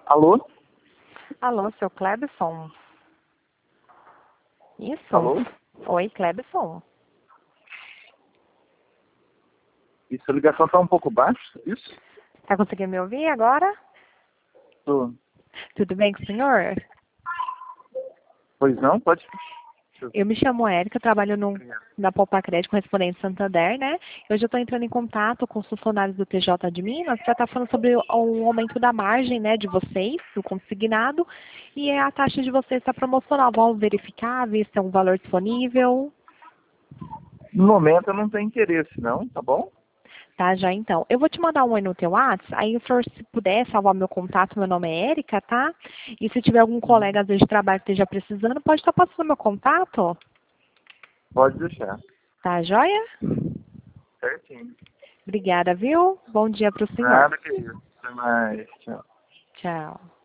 Alô? Alô, seu Clebson? Isso? Alô? Oi, Clebson. Isso, a ligação está um pouco baixa, isso? Tá conseguindo me ouvir agora? Tô. Tudo bem com o senhor? Pois não? Pode. Eu me chamo Érica, trabalho na Poupa Crédito, correspondente Santander, né? Hoje eu estou entrando em contato com os funcionários do TJ de Minas para estar falando sobre o aumento da margem, né, de vocês, do consignado, e a taxa de vocês está promocional. Vamos verificar, ver se é um valor disponível. No momento eu não tenho interesse, não, tá bom? Tá, já então. Eu vou te mandar um oi no teu WhatsApp, aí o senhor, se puder, salvar meu contato, meu nome é Érica, tá? E se tiver algum colega, às vezes, de trabalho que esteja precisando, pode estar passando meu contato, Pode deixar. tá, joia? Certinho. Obrigada, viu? Bom dia para o senhor. Nada que isso. Até mais. Tchau. Tchau.